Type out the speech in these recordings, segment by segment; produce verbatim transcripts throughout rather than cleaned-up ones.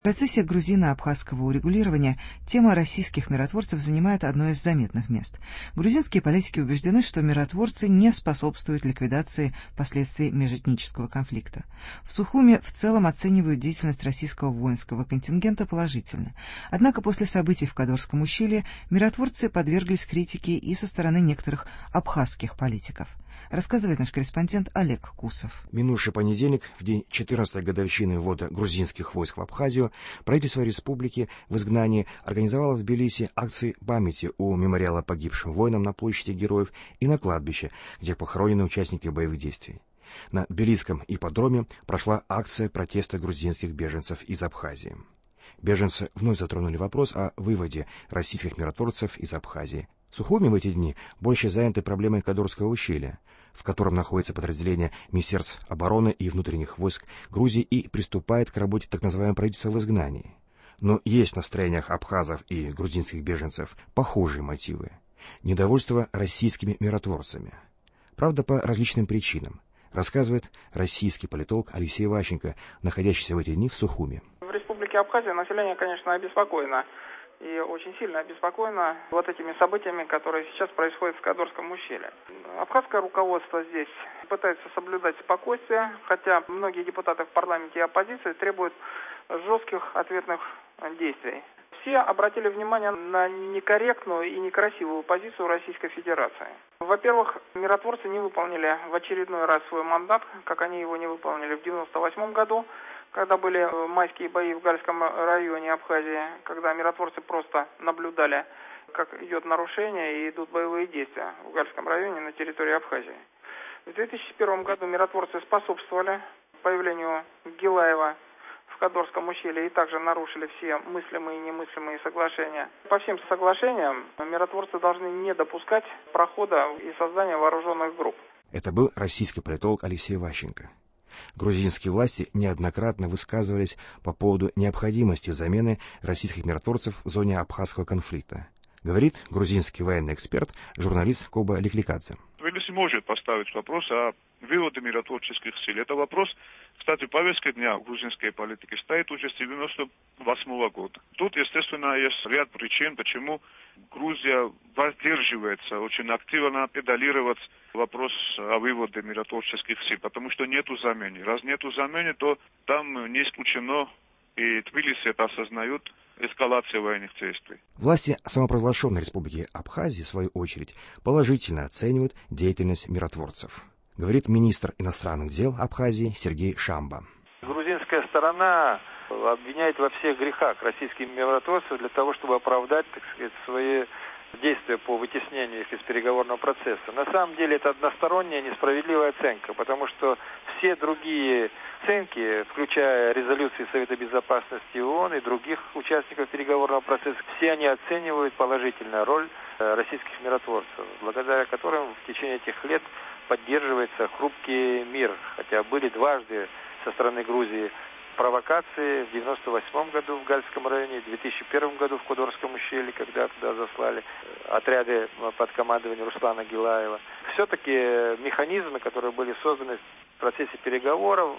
В процессе грузино-абхазского урегулирования тема российских миротворцев занимает одно из заметных мест. Грузинские политики убеждены, что миротворцы не способствуют ликвидации последствий межэтнического конфликта. В Сухуми в целом оценивают деятельность российского воинского контингента положительно. Однако после событий в Кадорском ущелье миротворцы подверглись критике и со стороны некоторых абхазских политиков. Рассказывает наш корреспондент Олег Кусов. Минувший понедельник, в день четырнадцатой годовщины ввода грузинских войск в Абхазию, правительство республики в изгнании организовало в Тбилиси акции памяти у мемориала погибшим воинам на площади Героев и на кладбище, где похоронены участники боевых действий. На Тбилисском ипподроме прошла акция протеста грузинских беженцев из Абхазии. Беженцы вновь затронули вопрос о выводе российских миротворцев из Абхазии. Сухуми в эти дни больше заняты проблемой Кадорского ущелья, в котором находится подразделение Министерств обороны и внутренних войск Грузии и приступает к работе так называемого правительства в изгнании. Но есть в настроениях абхазов и грузинских беженцев похожие мотивы. Недовольство российскими миротворцами. Правда, по различным причинам, рассказывает российский политолог Алексей Ващенко, находящийся в эти дни в Сухуми. В Республике Абхазия население, конечно, обеспокоено. И очень сильно обеспокоена вот этими событиями, которые сейчас происходят в Кадорском ущелье. Абхазское руководство здесь пытается соблюдать спокойствие, хотя многие депутаты в парламенте и оппозиции требуют жестких ответных действий. Все обратили внимание на некорректную и некрасивую позицию Российской Федерации. Во-первых, миротворцы не выполнили в очередной раз свой мандат, как они его не выполнили в девяносто восьмом году, когда были майские бои в Гальском районе Абхазии, когда миротворцы просто наблюдали, как идет нарушение и идут боевые действия в Гальском районе на территории Абхазии. В две тысячи первом году миротворцы способствовали появлению Гилаева в Кадорском ущелье и также нарушили все мыслимые и немыслимые соглашения. По всем соглашениям миротворцы должны не допускать прохода и создания вооруженных групп. Это был российский политолог Алексей Ващенко. Грузинские власти неоднократно высказывались по поводу необходимости замены российских миротворцев в зоне абхазского конфликта. Говорит грузинский военный эксперт, журналист Коба Ликликадзе. Тбилиси может поставить вопрос о выводе миротворческих сил. Это вопрос, кстати, повестка дня грузинской политики стоит уже с девяносто восьмого года. Тут, естественно, есть ряд причин, почему Грузия воздерживается очень активно педалировать вопрос о выводе миротворческих сил, потому что нету замены. Раз нету замены, то там не исключено, и Тбилиси это осознают, эскалация военных действий. Власти самопровозглашенной республики Абхазии, в свою очередь, положительно оценивают деятельность миротворцев. Говорит министр иностранных дел Абхазии Сергей Шамба. Грузинская сторона обвиняет во всех грехах российских миротворцев для того, чтобы оправдать, так сказать, свои действия по вытеснению их из переговорного процесса. На самом деле это односторонняя несправедливая оценка, потому что все другие оценки, включая резолюции Совета Безопасности ООН и других участников переговорного процесса, все они оценивают положительную роль российских миротворцев, благодаря которым в течение этих лет поддерживается хрупкий мир, хотя были дважды со стороны Грузии провокации в девяносто восьмом году в Гальском районе, в две тысячи первом году в Кадорском ущелье, когда туда заслали отряды под командованием Руслана Гилаева. Все-таки механизмы, которые были созданы в процессе переговоров,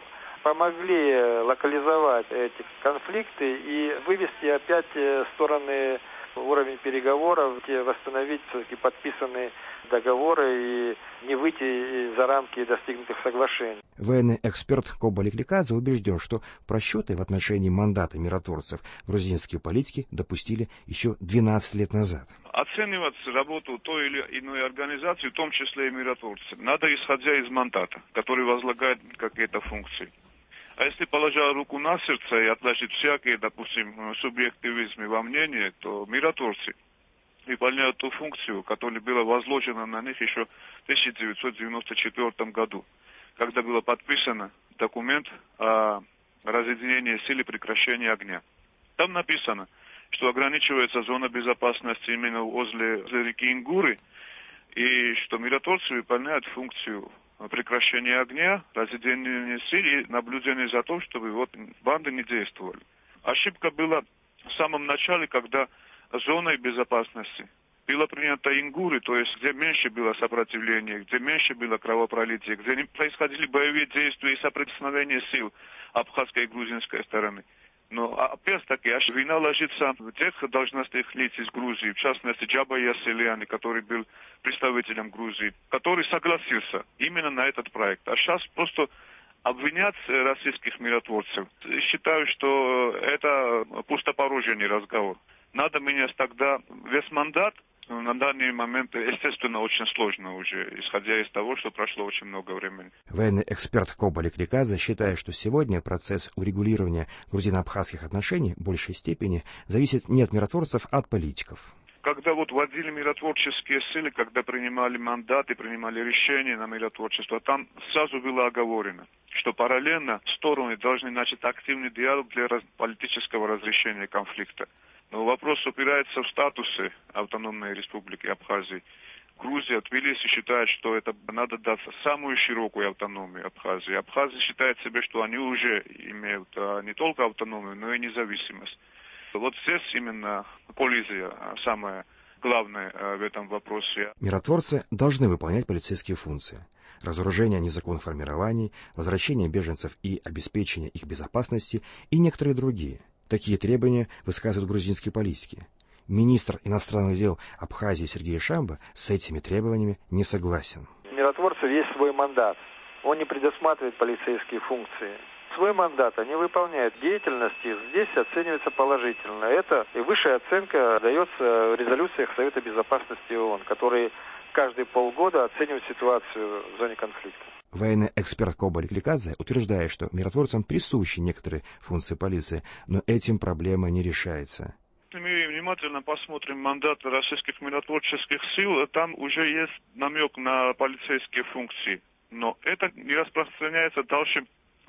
помогли локализовать эти конфликты и вывести опять стороны уровень переговоров, восстановить все-таки подписанные договоры и не выйти за рамки достигнутых соглашений. Военный эксперт Коба Ликликадзе убежден, что просчеты в отношении мандата миротворцев грузинские политики допустили еще двенадцать лет назад. Оценивать работу той или иной организации, в том числе и миротворцев, надо исходя из мандата, который возлагает какие-то функции. А если, положа руку на сердце и отложить всякие, допустим, субъективизмы во мнении, то миротворцы выполняют ту функцию, которая была возложена на них еще в тысяча девятьсот девяносто четвёртом году, когда был подписан документ о разъединении сил и прекращении огня. Там написано, что ограничивается зона безопасности именно возле реки Ингуры, и что миротворцы выполняют функцию прекращения огня, разъединения сил и наблюдения за тем, чтобы вот банды не действовали. Ошибка была в самом начале, когда зоной безопасности было принято Ингуры, то есть где меньше было сопротивления, где меньше было кровопролития, где не происходили боевые действия и соприкосновения сил абхазской и грузинской стороны. Но опять-таки вина ложится в тех должностных лиц из Грузии, в частности Джаба Яселяни, который был представителем Грузии, который согласился именно на этот проект. А сейчас просто обвинять российских миротворцев. Считаю, что это пустопорожний разговор. Надо менять тогда весь мандат. На данный момент, естественно, очень сложно уже, исходя из того, что прошло очень много времени. Военный эксперт Коба Ликликадзе считает, что сегодня процесс урегулирования грузино-абхазских отношений в большей степени зависит не от миротворцев, а от политиков. Когда вот вводили миротворческие силы, когда принимали мандаты, принимали решения на миротворчество, там сразу было оговорено, что параллельно стороны должны начать активный диалог для раз- политического разрешения конфликта. Но вопрос упирается в статусы автономной республики Абхазии. Грузия, Тбилиси считает, что это надо дать самую широкую автономию Абхазии. Абхазия считает себе, что они уже имеют а, не только автономию, но и независимость. Вот здесь именно коллизия самая главная а, в этом вопросе. Миротворцы должны выполнять полицейские функции. Разоружение незаконных формирований, возвращение беженцев и обеспечение их безопасности и некоторые другие. Такие требования высказывают грузинские политики. Министр иностранных дел Абхазии Сергей Шамба с этими требованиями не согласен. У миротворцев есть свой мандат. Он не предусматривает полицейские функции. Свой мандат они выполняют. Деятельность их здесь оценивается положительно. Это и высшая оценка дается в резолюциях Совета Безопасности ООН, которые каждые полгода оценивают ситуацию в зоне конфликта. Военный эксперт Коба Ликликадзе утверждает, что миротворцам присущи некоторые функции полиции, но этим проблема не решается. Если мы внимательно посмотрим мандат российских миротворческих сил, там уже есть намек на полицейские функции. Но это не распространяется дальше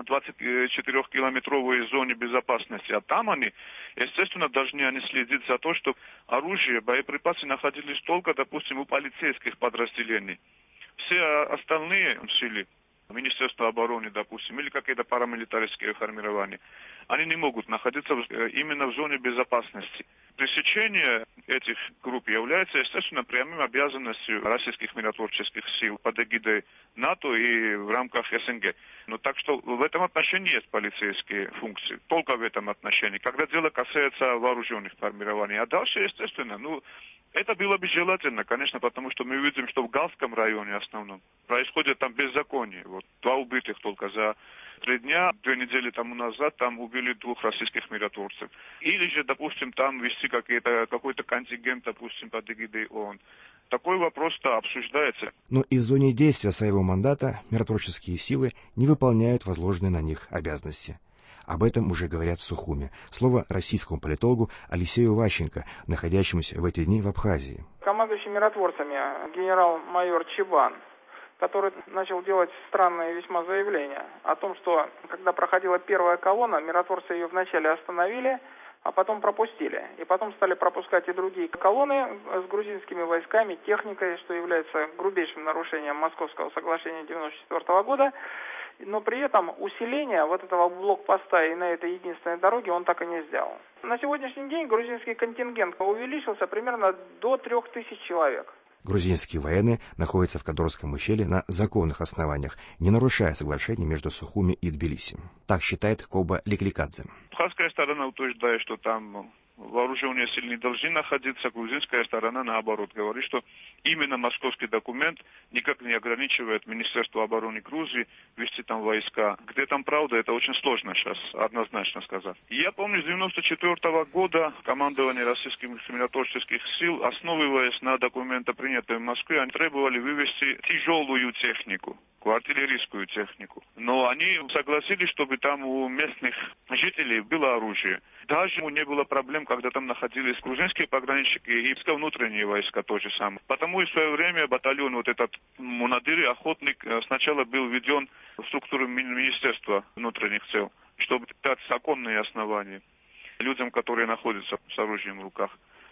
двадцатичетырёхкилометровой зоне безопасности. А там они, естественно, должны они следить за то, чтобы оружие, боеприпасы находились только, допустим, у полицейских подразделений. Все остальные силы, Министерство обороны, допустим, или какие-то парамилитаристские формирования, они не могут находиться именно в зоне безопасности. Пресечение этих групп является, естественно, прямым обязанностью российских миротворческих сил под эгидой НАТО и в рамках СНГ. Но так что в этом отношении есть полицейские функции, только в этом отношении, когда дело касается вооруженных формирований. А дальше, естественно, ну, это было бы желательно, конечно, потому что мы видим, что в Галском районе в основном происходит там беззаконие. Вот два убитых только за три дня, две недели тому назад там убили двух российских миротворцев. Или же, допустим, там вести какие-то, какой-то контингент, допустим, под эгидой ООН. Такой вопрос-то обсуждается. Но и в зоне действия своего мандата миротворческие силы не выполняют возложенные на них обязанности. Об этом уже говорят в Сухуме. Слово российскому политологу Алексею Ващенко, находящемуся в эти дни в Абхазии. Командующий миротворцами генерал-майор Чебан, который начал делать странные весьма заявления о том, что когда проходила первая колонна, миротворцы ее вначале остановили, а потом пропустили. И потом стали пропускать и другие колонны с грузинскими войсками, техникой, что является грубейшим нарушением Московского соглашения девяносто четвёртого года. Но при этом усиление вот этого блокпоста и на этой единственной дороге он так и не сделал. На сегодняшний день грузинский контингент увеличился примерно до трех тысяч человек. Грузинские военные находятся в Кадорском ущелье на законных основаниях, не нарушая соглашений между Сухуми и Тбилиси. Так считает Коба Ликликадзе. Абхазская сторона утверждает, что там вооруженные силы не должны находиться. Грузинская сторона, наоборот, говорит, что именно московский документ никак не ограничивает Министерство обороны Грузии вести там войска. Где там правда, это очень сложно сейчас однозначно сказать. Я помню, с девяносто четвёртого года командование российских миротворческих сил, основываясь на документах, принятых в Москве, они требовали вывести тяжелую технику, артиллерийскую технику. Но они согласились, чтобы там у местных жителей было оружие. Даже не было проблем, когда там находились грузинские пограничники и внутренние войска тоже самое. Потому и в свое время батальон, вот этот Мунадыр, охотник, сначала был введен в структуру Министерства внутренних дел, чтобы дать законные основания людям, которые находятся с оружием в руках.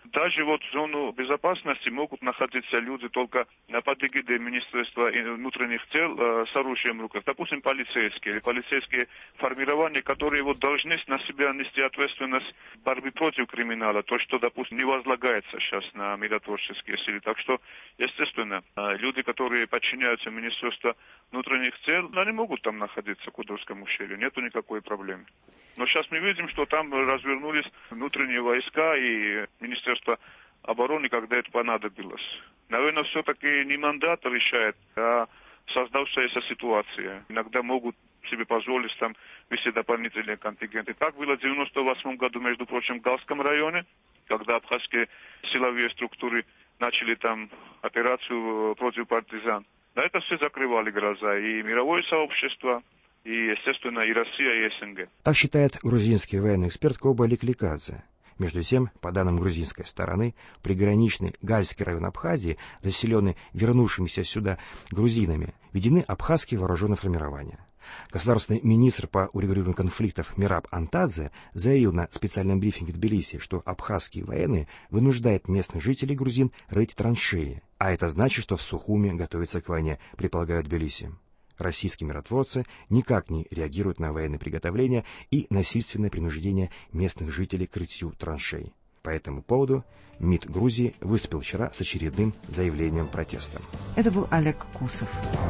Даже вот в зону безопасности могут находиться люди только под эгидой Министерства внутренних дел э, с оружием в руках. Допустим, полицейские или полицейские формирования, которые вот должны на себя нести ответственность борьбы против криминала, то, что, допустим, не возлагается сейчас на миротворческие силы. Так что, естественно, э, люди, которые подчиняются Министерству внутренних дел, они могут там находиться в Кудровском ущелье, нету никакой проблемы. Но сейчас мы видим, что там развернулись внутренние войска и Министерство обороны, когда это понадобилось. Наверное, все-таки не мандат решает, а создавшаяся ситуация. Иногда могут себе позволить там вести дополнительные контингенты. Так было в девяносто восьмом году, между прочим, в Галском районе, когда абхазские силовые структуры начали там операцию против партизан. На это все закрывали глаза. И мировое сообщество, и, естественно, и Россия, и СНГ. Так считает грузинский военный эксперт Коба Ликликадзе. Между тем, по данным грузинской стороны, приграничный Гальский район Абхазии, заселенный вернувшимися сюда грузинами, введены абхазские вооруженные формирования. Государственный министр по урегулированию конфликтов Мираб Антадзе заявил на специальном брифинге в Тбилиси, что абхазские военные вынуждают местных жителей грузин рыть траншеи, а это значит, что в Сухуми готовится к войне, предполагают Тбилиси. Российские миротворцы никак не реагируют на военные приготовления и насильственное принуждение местных жителей к рытью траншей. По этому поводу МИД Грузии выступил вчера с очередным заявлением протеста. Это был Олег Кусов.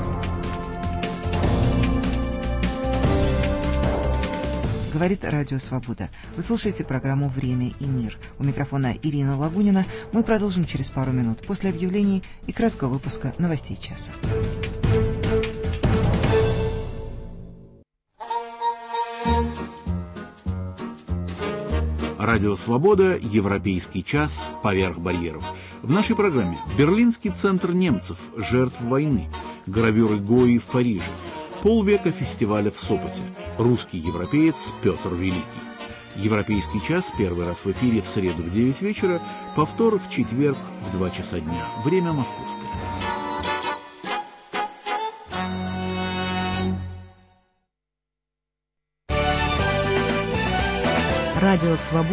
Говорит Радио Свобода. Вы слушаете программу «Время и мир». У микрофона Ирина Лагунина. Мы продолжим через пару минут после объявлений и краткого выпуска новостей часа. Радио «Свобода», Европейский час, поверх барьеров. В нашей программе Берлинский центр немцев, жертв войны, гравюры Гои в Париже, полвека фестиваля в Сопоте, русский европеец Петр Великий. Европейский час первый раз в эфире в среду в девять вечера, повтор в четверг в два часа дня. Время московское. Радио «Свобода».